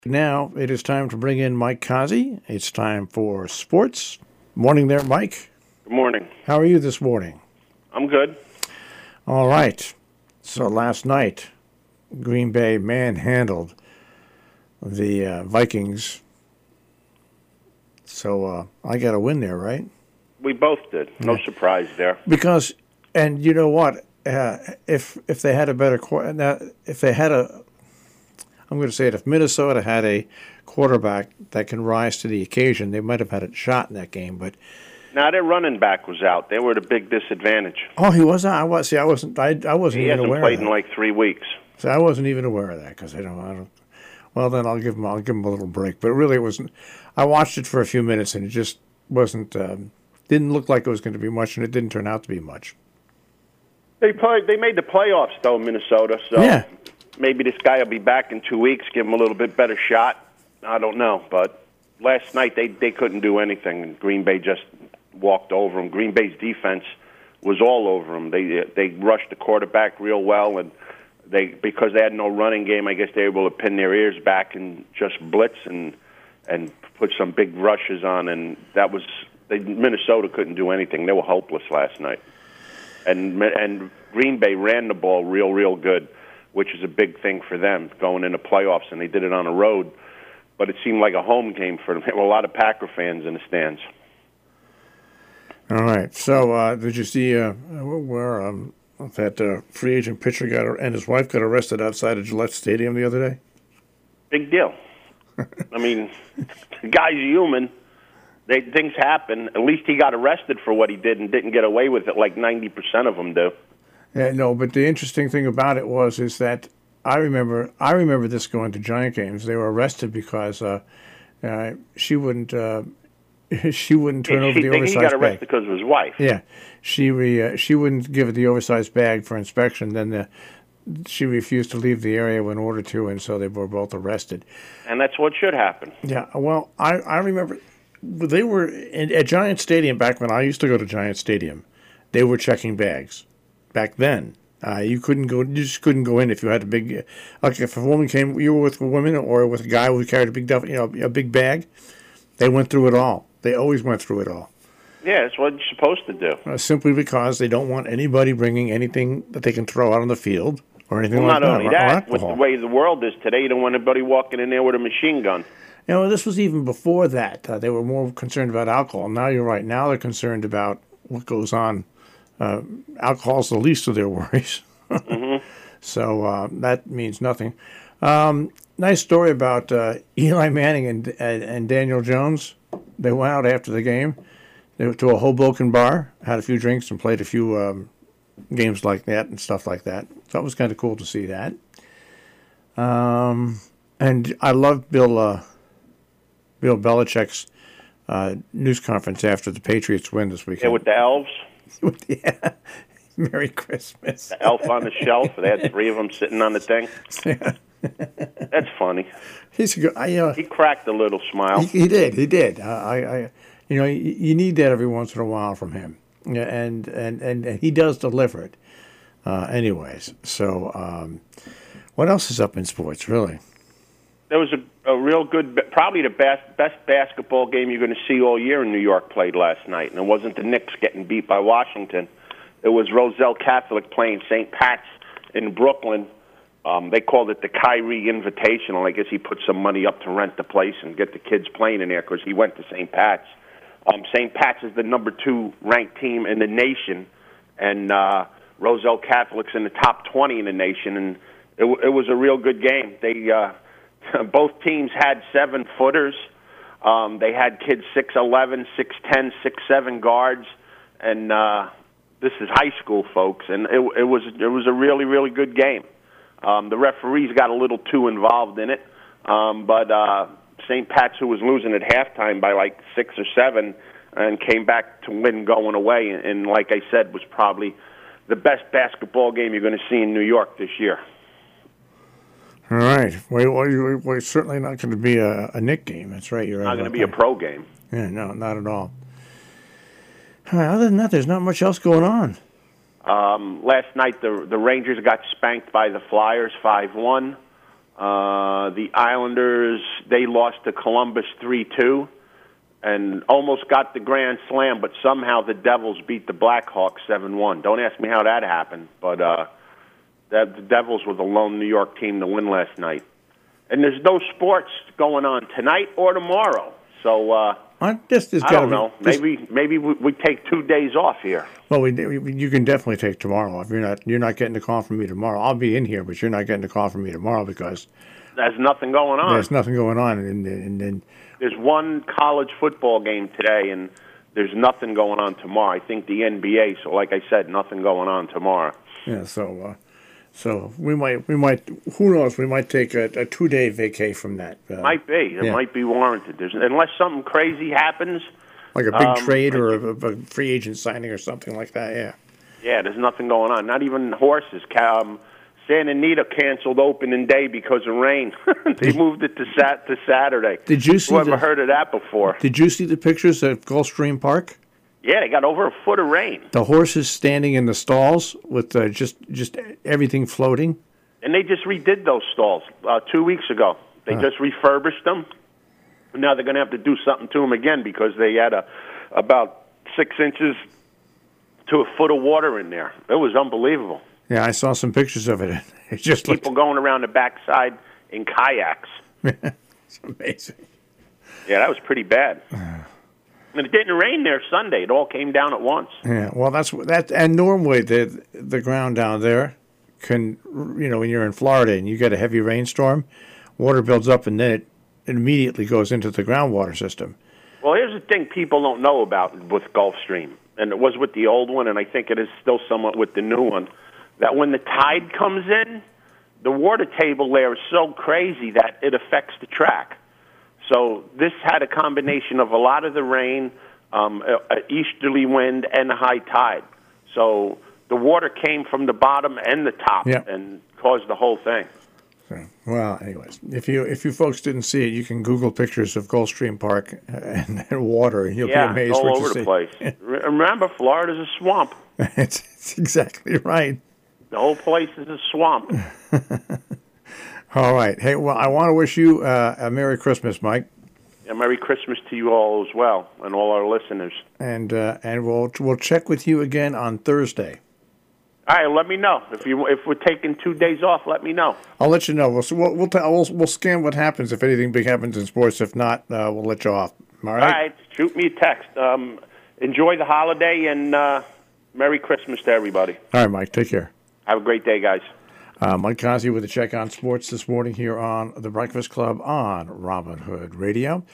Now it is time to bring in Mike Kazi. It's time for sports. Morning there, Mike. Good morning. How are you this morning? I'm good. All right. So last night, Green Bay manhandled the Vikings. So I got a win there, right? We both did. No surprise there. Because, and you know what? If they had a better I'm going to say it, if Minnesota had a quarterback that can rise to the occasion, they might have had a shot in that game. But now their running back was out. They were at a big disadvantage. oh, he was out. I wasn't He even hasn't aware played of that. in like 3 weeks. So I wasn't even aware of that because I don't. Well, then I'll give him a little break. But really, it wasn't. I watched it for a few minutes and it just wasn't. Didn't look like it was going to be much, and it didn't turn out to be much. They made the playoffs though, Minnesota. So Yeah. maybe this guy will be back in 2 weeks. Give him a little bit better shot. I don't know, but last night they couldn't do anything. Green Bay just walked over them. Green Bay's defense was all over them. They rushed the quarterback real well, and because they had no running game, I guess they were able to pin their ears back and just blitz and put some big rushes on, and Minnesota couldn't do anything. They were hopeless last night, and Green Bay ran the ball real good, which is a big thing for them going into playoffs, and they did it on the road. But it seemed like a home game for them. There were a lot of Packer fans in the stands. All right. So did you see where that free agent pitcher and his wife got arrested outside of Gillette Stadium the other day? Big deal. I mean, the guy's human. Things happen. At least he got arrested for what he did and didn't get away with it like 90% of them do. Yeah, no, but the interesting thing about it is that I remember this going to Giant games. They were arrested because she wouldn't turn over the oversized bag. He got arrested because of his wife. Yeah, she wouldn't give it the oversized bag for inspection. Then she refused to leave the area when ordered to, and so they were both arrested. And that's what should happen. Yeah, well, I remember they were at Giant Stadium back when I used to go to Giant Stadium. They were checking bags back then. You just couldn't go in if you had a big, like if a woman came, you were with a woman or with a guy who carried a big a big bag. They went through it all. They always went through it all. Yeah, that's what you're supposed to do. Simply because they don't want anybody bringing anything that they can throw out on the field or anything well, like that. Not only that, with alcohol. the way the world is today, you don't want anybody walking in there with a machine gun. You know, this was even before that. They were more concerned about alcohol. Now you're right. Now they're concerned about what goes on. Alcohol's the least of their worries. Mm-hmm. So that means nothing. Nice story about Eli Manning and Daniel Jones. They went out after the game. They went to a Hoboken bar, had a few drinks, and played a few games like that and stuff like that. So it was kind of cool to see that. And I love Bill Belichick's news conference after the Patriots win this weekend. Yeah, with the elves. Yeah. Merry Christmas. The elf on the shelf. They had 3 of them sitting on the thing. Yeah. That's funny. He's a good. He cracked a little smile. He did. You need that every once in a while from him, yeah, and he does deliver it. Anyways, so what else is up in sports, really? There was a real good, probably the best basketball game you're going to see all year in New York played last night, and it wasn't the Knicks getting beat by Washington. It was Roselle Catholic playing St. Pat's in Brooklyn. They called it the Kyrie Invitational. I guess he put some money up to rent the place and get the kids playing in there because he went to St. Pat's. St. Pat's is the number 2 ranked team in the nation, and Roselle Catholic's in the top 20 in the nation, and it was a real good game. They both teams had 7-footers. They had kids 6'11", 6'10", 6'7" guards, and this is high school, folks, and it was a really good game. The referees got a little too involved in it, but St. Pat's, who was losing at halftime by like 6 or 7, and came back to win going away, and like I said, was probably the best basketball game you're going to see in New York this year. All right. Well, it's certainly not going to be a Knick game. That's right. You're not going to be a pro game. Yeah, no, not at all. Other than that, there's not much else going on. Last night, the Rangers got spanked by the Flyers 5-1. The Islanders, they lost to Columbus 3-2 and almost got the grand slam, but somehow the Devils beat the Blackhawks 7-1. Don't ask me how that happened, but the Devils were the lone New York team to win last night. And there's no sports going on tonight or tomorrow. So I don't know. Maybe we take 2 days off here. Well, you can definitely take tomorrow off. You're not getting a call from me tomorrow. I'll be in here, but you're not getting a call from me tomorrow because there's nothing going on. There's nothing going on, and there's one college football game today, and there's nothing going on tomorrow. I think the NBA. So, like I said, nothing going on tomorrow. Yeah. So we might. Who knows? We might take a 2-day vacay from that. Might be. It might be warranted. Unless something crazy happens, like a big trade or a free agent signing or something like that. Yeah. Yeah. There's nothing going on. Not even horses. Santa Anita canceled opening day because of rain. They moved it to Saturday. Did you see? Whoever heard of that before? Did you see the pictures at Gulfstream Park? Yeah, they got over a foot of rain. The horses standing in the stalls with just everything floating. And they just redid those stalls 2 weeks ago. They just refurbished them. Now they're going to have to do something to them again because they had about 6 inches to a foot of water in there. It was unbelievable. Yeah, I saw some pictures of it. It just people going around the backside in kayaks. It's amazing. Yeah, that was pretty bad. And it didn't rain there Sunday. It all came down at once. Yeah, well, and normally the ground down there can, when you're in Florida and you get a heavy rainstorm, water builds up and then it immediately goes into the groundwater system. Well, here's the thing people don't know about with Gulfstream, and it was with the old one, and I think it is still somewhat with the new one, that when the tide comes in, the water table there is so crazy that it affects the track. So this had a combination of a lot of the rain, an easterly wind, and a high tide. So the water came from the bottom and the top and caused the whole thing. So, well, anyways, if you folks didn't see it, you can Google pictures of Gulfstream Park and water, and you'll be amazed all what over you the see. place. Remember, Florida's a swamp. It's exactly right. The whole place is a swamp. All right. Hey, well, I want to wish you a Merry Christmas, Mike. Yeah, Merry Christmas to you all as well, and all our listeners. And we'll check with you again on Thursday. All right, let me know if we're taking 2 days off. Let me know. I'll let you know. We'll scan what happens if anything big happens in sports. If not, we'll let you off. All right. All right. Shoot me a text. Enjoy the holiday and Merry Christmas to everybody. All right, Mike. Take care. Have a great day, guys. Mike Cosby with a check on sports this morning here on The Breakfast Club on Robin Hood Radio.